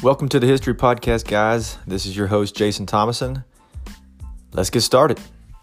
Welcome to the History Podcast, guys. This is your host, Jason Thomason. Let's get started.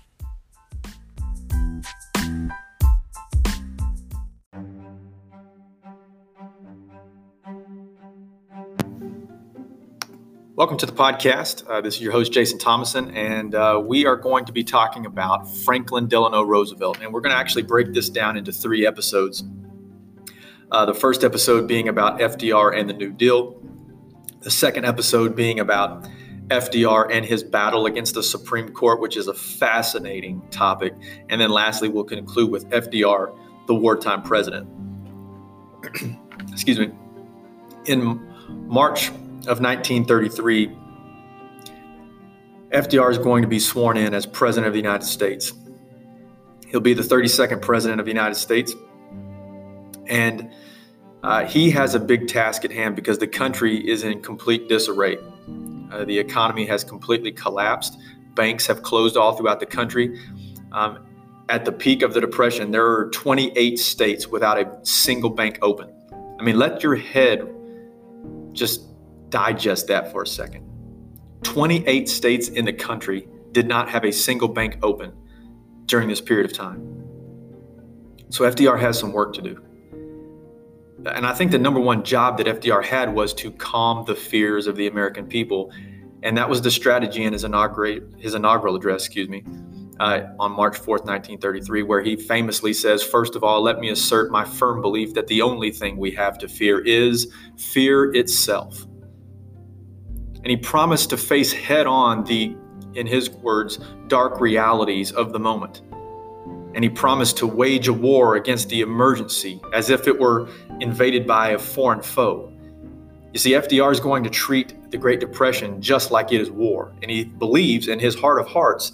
Welcome to the podcast. This is your host, Jason Thomason, and we are going to be talking about Franklin Delano Roosevelt. And we're going to actually break this down into 3 episodes. The first episode being about FDR and the New Deal. The second episode being about FDR and his battle against the Supreme Court, which is a fascinating topic. And then lastly, we'll conclude with FDR, the wartime president. Excuse me. In March of 1933, FDR is going to be sworn in as President of the United States. He'll be the 32nd President of the United States. And he has a big task at hand because the country is in complete disarray. The economy has completely collapsed. Banks have closed all throughout the country. At the peak of the Depression, there are 28 states without a single bank open. I mean, let your head just digest that for a second. 28 states in the country did not have a single bank open during this period of time. So FDR has some work to do. And I think the number one job that FDR had was to calm the fears of the American people. And that was the strategy in his inaugural address, on March 4th, 1933, where he famously says, "First of all, let me assert my firm belief that the only thing we have to fear is fear itself." And he promised to face head on the, in his words, dark realities of the moment. And he promised to wage a war against the emergency as if it were invaded by a foreign foe. You see, FDR is going to treat the Great Depression just like it is war. And he believes in his heart of hearts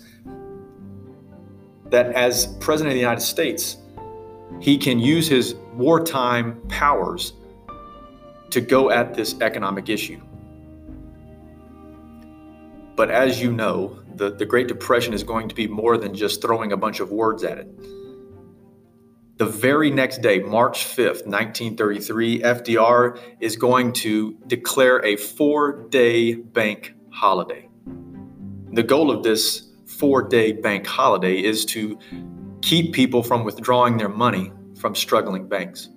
that as President of the United States, he can use his wartime powers to go at this economic issue. But as you know, the Great Depression is going to be more than just throwing a bunch of words at it. The very next day, March 5th, 1933, FDR is going to declare a 4-day bank holiday. The goal of this 4-day bank holiday is to keep people from withdrawing their money from struggling banks.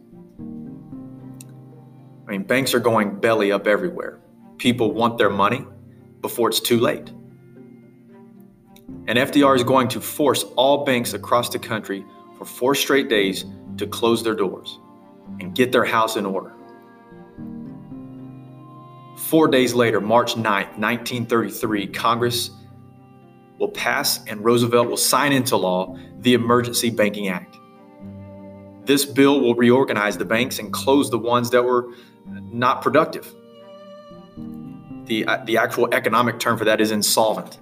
I mean, banks are going belly up everywhere. People want their money before it's too late. And FDR is going to force all banks across the country for 4 straight days to close their doors and get their house in order. 4 days later, March 9th, 1933, Congress will pass and Roosevelt will sign into law the Emergency Banking Act. This bill will reorganize the banks and close the ones that were not productive. The actual economic term for that is insolvent.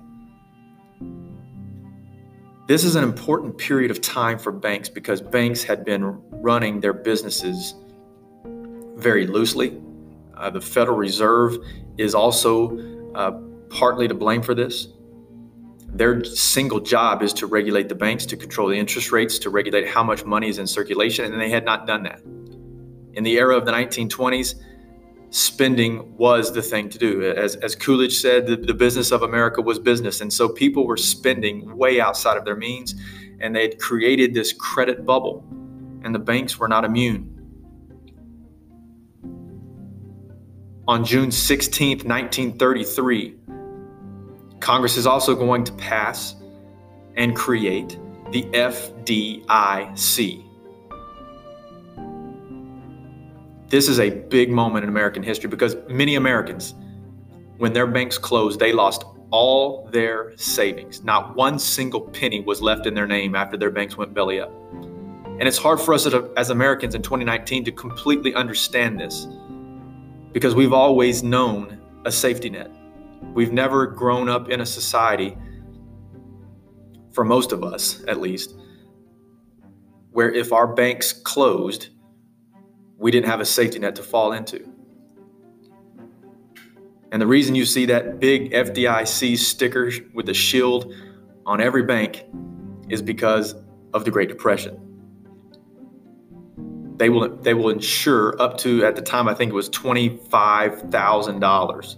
This is an important period of time for banks because banks had been running their businesses very loosely. The Federal Reserve is also partly to blame for this. Their single job is to regulate the banks, to control the interest rates, to regulate how much money is in circulation, and they had not done that. In the era of the 1920s, spending was the thing to do. As Coolidge said, the business of America was business. And so people were spending way outside of their means, and they'd created this credit bubble, and the banks were not immune. On June 16th, 1933, Congress is also going to pass and create the FDIC. This is a big moment in American history because many Americans, when their banks closed, they lost all their savings. Not one single penny was left in their name after their banks went belly up. And it's hard for us as Americans in 2019 to completely understand this because we've always known a safety net. We've never grown up in a society, for most of us at least, where if our banks closed, we didn't have a safety net to fall into. And the reason you see that big FDIC sticker with a shield on every bank is because of the Great Depression. They will insure up to, at the time, I think it was $25,000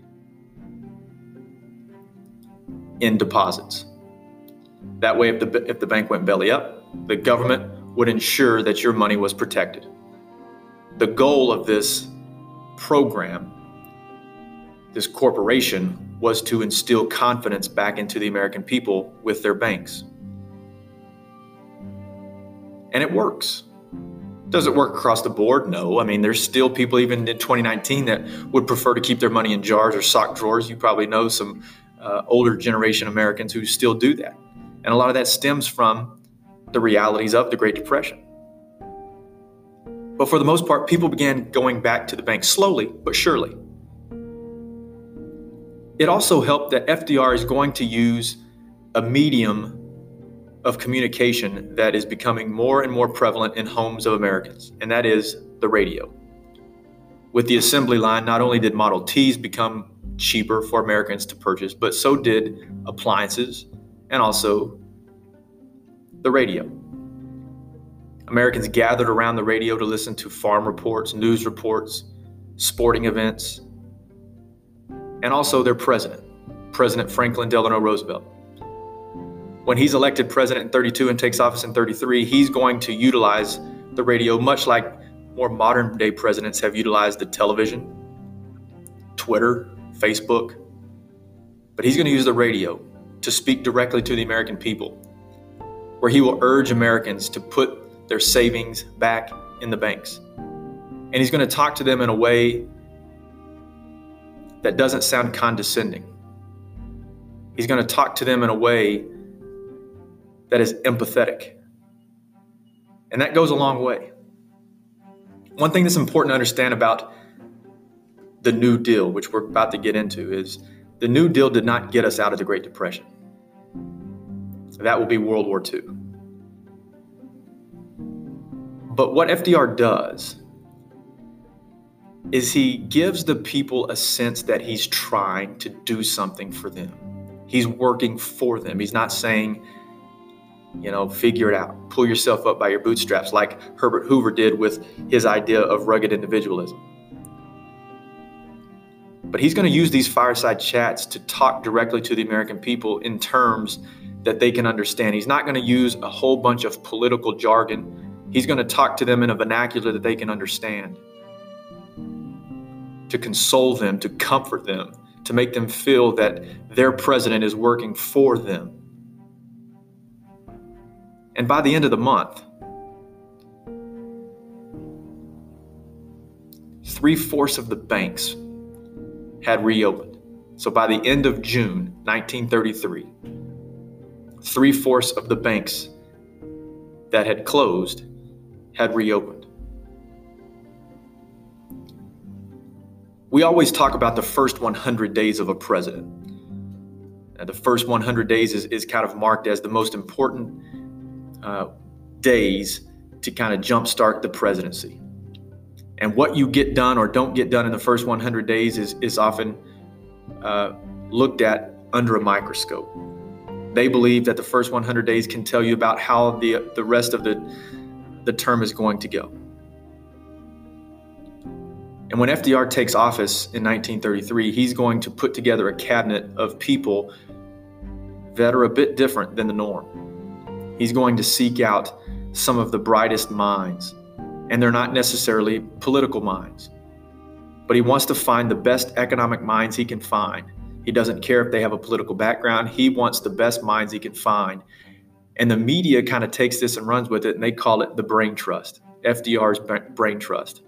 in deposits. That way, if the bank went belly up, the government would ensure that your money was protected. The goal of this program, this corporation, was to instill confidence back into the American people with their banks. And it works. Does it work across the board? No. I mean, there's still people even in 2019 that would prefer to keep their money in jars or sock drawers. You probably know some older generation Americans who still do that. And a lot of that stems from the realities of the Great Depression. But for the most part, people began going back to the bank slowly but surely. It also helped that FDR is going to use a medium of communication that is becoming more and more prevalent in homes of Americans, and that is the radio. With the assembly line, not only did Model Ts become cheaper for Americans to purchase, but so did appliances and also the radio. Americans gathered around the radio to listen to farm reports, news reports, sporting events, and also their president, President Franklin Delano Roosevelt. When he's elected president in 32 and takes office in 33, he's going to utilize the radio much like more modern day presidents have utilized the television, Twitter, Facebook. But he's going to use the radio to speak directly to the American people, where he will urge Americans to put their savings back in the banks. And he's going to talk to them in a way that doesn't sound condescending. He's going to talk to them in a way that is empathetic. And that goes a long way. One thing that's important to understand about the New Deal, which we're about to get into, is the New Deal did not get us out of the Great Depression. That will be World War II. But what FDR does is he gives the people a sense that he's trying to do something for them. He's working for them. He's not saying, figure it out, pull yourself up by your bootstraps like Herbert Hoover did with his idea of rugged individualism. But he's going to use these fireside chats to talk directly to the American people in terms that they can understand. He's not going to use a whole bunch of political jargon. He's going to talk to them in a vernacular that they can understand, to console them, to comfort them, to make them feel that their president is working for them. And by the end of the month, 3/4 of the banks had reopened. So by the end of June 1933, 3/4 of the banks that had closed had reopened. We always talk about the first 100 days of a president. The first 100 days is kind of marked as the most important days to kind of jumpstart the presidency. And what you get done or don't get done in the first 100 days is often looked at under a microscope. They believe that the first 100 days can tell you about how the rest of the term is going to go. And when FDR takes office in 1933, he's going to put together a cabinet of people that are a bit different than the norm. He's going to seek out some of the brightest minds, and they're not necessarily political minds, but he wants to find the best economic minds he can find. He doesn't care if they have a political background. He wants the best minds he can find. And the media kind of takes this and runs with it, and they call it the brain trust, FDR's brain trust.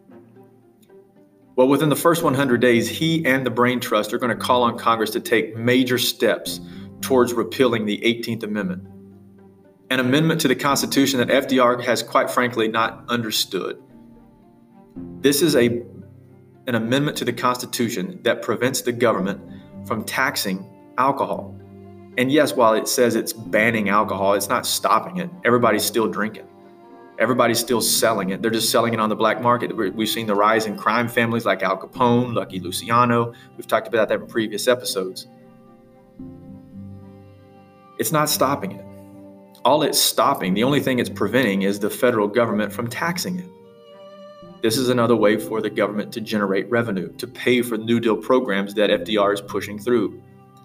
Well, within the first 100 days, he and the brain trust are going to call on Congress to take major steps towards repealing the 18th Amendment, an amendment to the Constitution that FDR has, quite frankly, not understood. This is an amendment to the Constitution that prevents the government from taxing alcohol. And yes, while it says it's banning alcohol, it's not stopping it. Everybody's still drinking. Everybody's still selling it. They're just selling it on the black market. We've seen the rise in crime families like Al Capone, Lucky Luciano. We've talked about that in previous episodes. It's not stopping it. All it's stopping, the only thing it's preventing is the federal government from taxing it. This is another way for the government to generate revenue, to pay for New Deal programs that FDR is pushing through.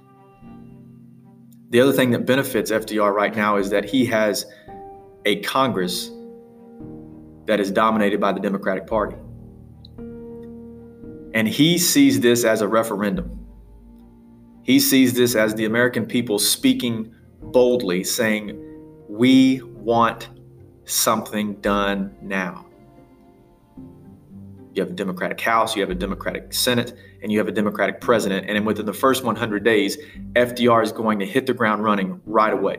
The other thing that benefits FDR right now is that he has a Congress that is dominated by the Democratic Party. And he sees this as a referendum. He sees this as the American people speaking boldly, saying, we want something done now. You have a Democratic House, you have a Democratic Senate, and you have a Democratic president. And within the first 100 days, FDR is going to hit the ground running right away.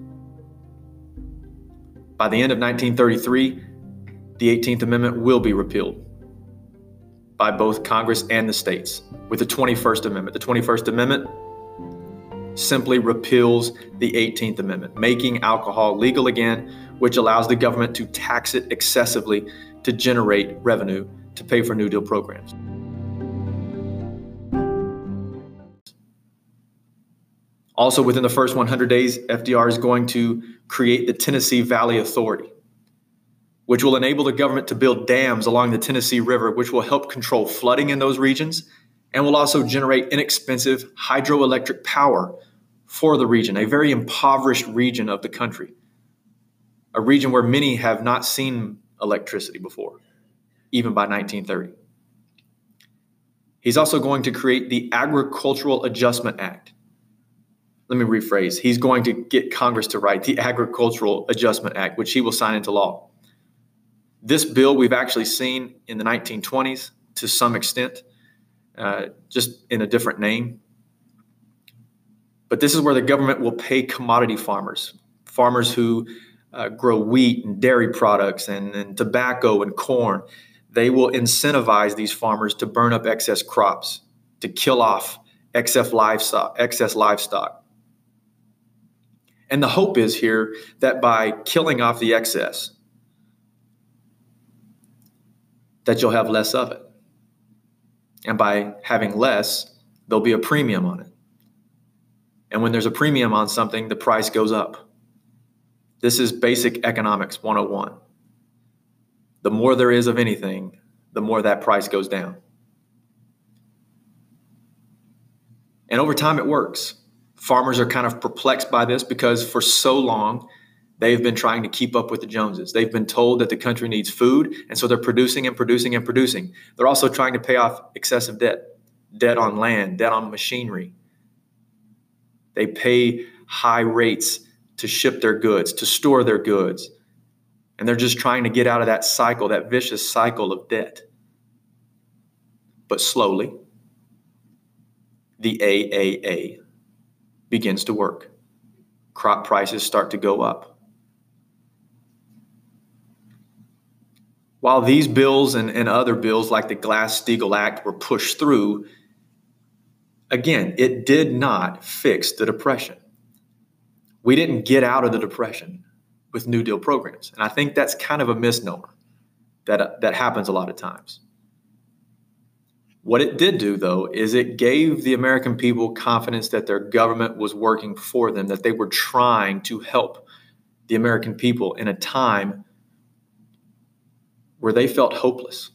By the end of 1933, the 18th Amendment will be repealed by both Congress and the states with the 21st Amendment. The 21st Amendment simply repeals the 18th Amendment, making alcohol legal again, which allows the government to tax it excessively to generate revenue to pay for New Deal programs. Also, within the first 100 days, FDR is going to create the Tennessee Valley Authority, which will enable the government to build dams along the Tennessee River, which will help control flooding in those regions and will also generate inexpensive hydroelectric power for the region, a very impoverished region of the country, a region where many have not seen electricity before, even by 1930. He's also going to create the Agricultural Adjustment Act. Let me rephrase. He's going to get Congress to write the Agricultural Adjustment Act, which he will sign into law. This bill we've actually seen in the 1920s to some extent, just in a different name. But this is where the government will pay commodity farmers who grow wheat and dairy products and tobacco and corn. They will incentivize these farmers to burn up excess crops, to kill off excess livestock. And the hope is here that by killing off the excess, that you'll have less of it. And by having less, there'll be a premium on it. And when there's a premium on something, the price goes up. This is basic economics 101. The more there is of anything, the more that price goes down. And over time, it works. Farmers are kind of perplexed by this because for so long, they've been trying to keep up with the Joneses. They've been told that the country needs food, and so they're producing and producing and producing. They're also trying to pay off excessive debt on land, debt on machinery. They pay high rates to ship their goods, to store their goods. And they're just trying to get out of that cycle, that vicious cycle of debt. But slowly, the AAA begins to work. Crop prices start to go up. While these bills and other bills like the Glass-Steagall Act were pushed through, again, it did not fix the Depression. We didn't get out of the Depression with New Deal programs. And I think that's kind of a misnomer that happens a lot of times. What it did do, though, is it gave the American people confidence that their government was working for them, that they were trying to help the American people in a time where they felt hopeless.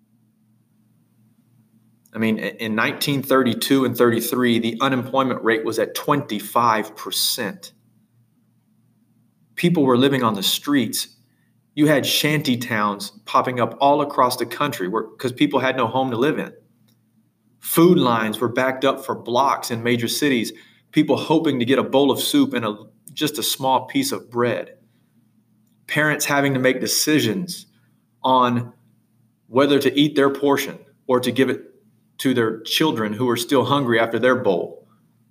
I mean, in 1932 and 33, the unemployment rate was at 25%. People were living on the streets. You had shanty towns popping up all across the country because people had no home to live in. Food lines were backed up for blocks in major cities, people hoping to get a bowl of soup and just a small piece of bread. Parents having to make decisions on whether to eat their portion or to give it to their children who are still hungry after their bowl.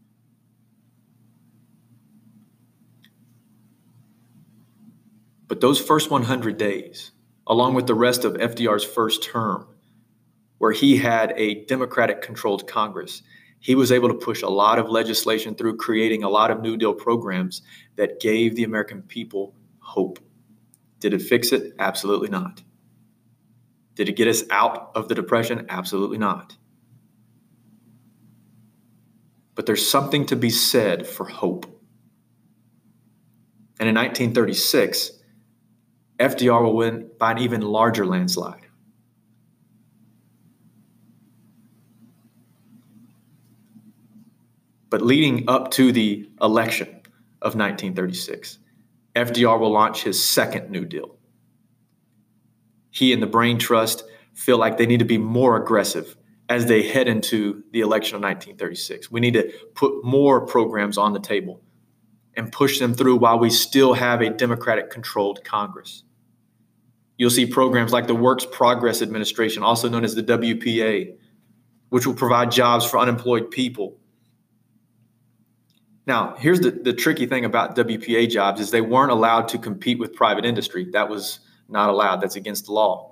But those first 100 days, along with the rest of FDR's first term, where he had a Democratic-controlled Congress, he was able to push a lot of legislation through, creating a lot of New Deal programs that gave the American people hope. Did it fix it? Absolutely not. Did it get us out of the Depression? Absolutely not. But there's something to be said for hope. And in 1936, FDR will win by an even larger landslide. But leading up to the election of 1936, FDR will launch his second New Deal. He and the Brain Trust feel like they need to be more aggressive as they head into the election of 1936. We need to put more programs on the table and push them through while we still have a Democratic-controlled Congress. You'll see programs like the Works Progress Administration, also known as the WPA, which will provide jobs for unemployed people. Now, here's the tricky thing about WPA jobs is they weren't allowed to compete with private industry. That was not allowed. That's against the law.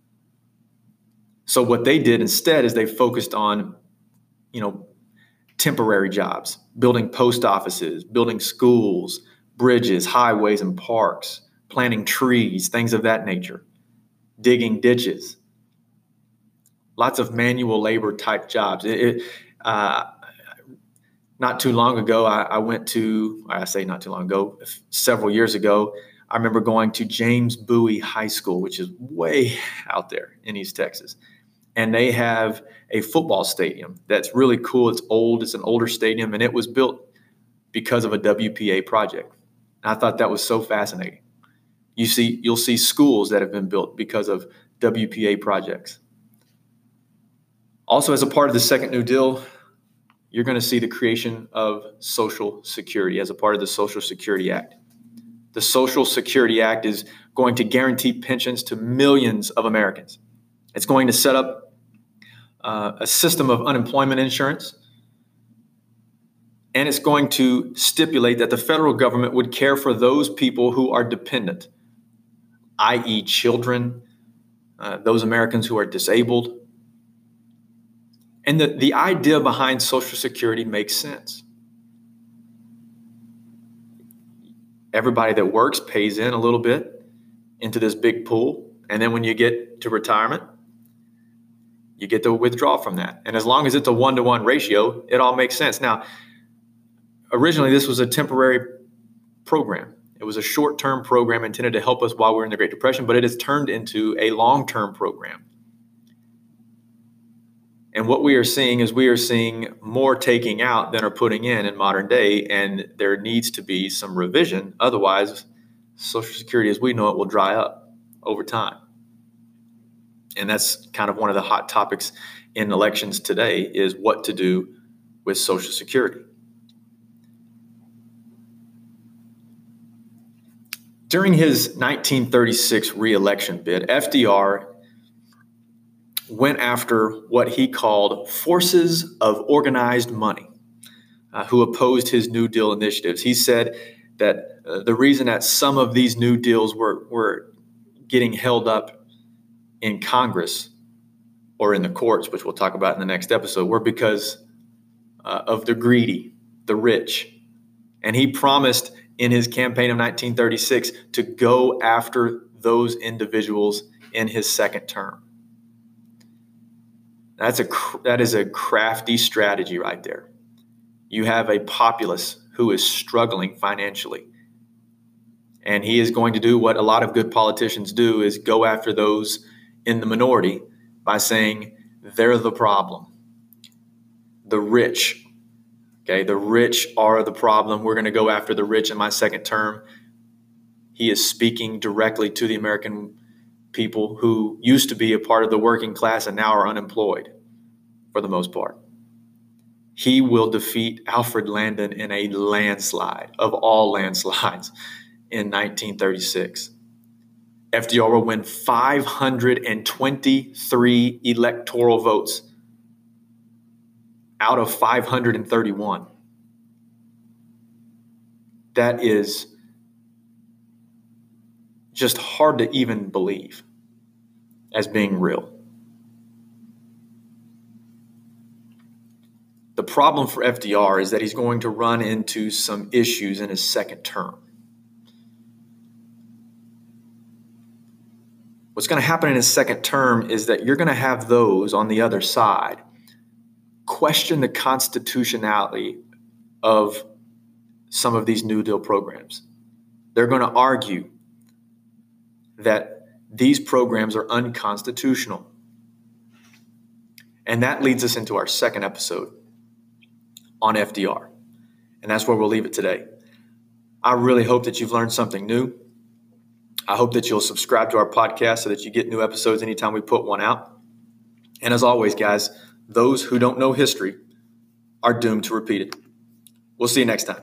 So what they did instead is they focused on, temporary jobs, building post offices, building schools, bridges, highways, and parks, planting trees, things of that nature, digging ditches, lots of manual labor type jobs. Not too long ago, several years ago, I remember going to James Bowie High School, which is way out there in East Texas. And they have a football stadium that's really cool. It's old. It's an older stadium, and it was built because of a WPA project. And I thought that was so fascinating. You'll see schools that have been built because of WPA projects. Also, as a part of the Second New Deal, you're going to see the creation of Social Security as a part of the Social Security Act. The Social Security Act is going to guarantee pensions to millions of Americans. It's going to set up a system of unemployment insurance, and it's going to stipulate that the federal government would care for those people who are dependent, i.e. children, those Americans who are disabled. And the idea behind Social Security makes sense. Everybody that works pays in a little bit into this big pool, and then when you get to retirement, you get to withdraw from that. And as long as it's a 1-to-1 ratio, it all makes sense. Now, originally, this was a temporary program. It was a short-term program intended to help us while we're in the Great Depression, but it has turned into a long-term program. And what we are seeing more taking out than are putting in modern day, and there needs to be some revision. Otherwise, Social Security as we know it will dry up over time. And that's kind of one of the hot topics in elections today is what to do with Social Security. During his 1936 re-election bid, FDR went after what he called forces of organized money who opposed his New Deal initiatives. He said that the reason that some of these New Deals were getting held up in Congress or in the courts, which we'll talk about in the next episode, were because of the greedy, the rich. And he promised in his campaign of 1936 to go after those individuals in his second term. That is a crafty strategy right there. You have a populace who is struggling financially. And he is going to do what a lot of good politicians do, is go after those in the minority by saying they're the problem. The rich, okay, the rich are the problem. We're going to go after the rich in my second term. He is speaking directly to the American people who used to be a part of the working class and now are unemployed for the most part. He will defeat Alfred Landon in a landslide of all landslides in 1936. FDR will win 523 electoral votes out of 531. That is just hard to even believe as being real. The problem for FDR is that he's going to run into some issues in his second term. What's going to happen in his second term is that you're going to have those on the other side question the constitutionality of some of these New Deal programs. They're going to argue that these programs are unconstitutional. And that leads us into our second episode on FDR. And that's where we'll leave it today. I really hope that you've learned something new. I hope that you'll subscribe to our podcast so that you get new episodes anytime we put one out. And as always, guys, those who don't know history are doomed to repeat it. We'll see you next time.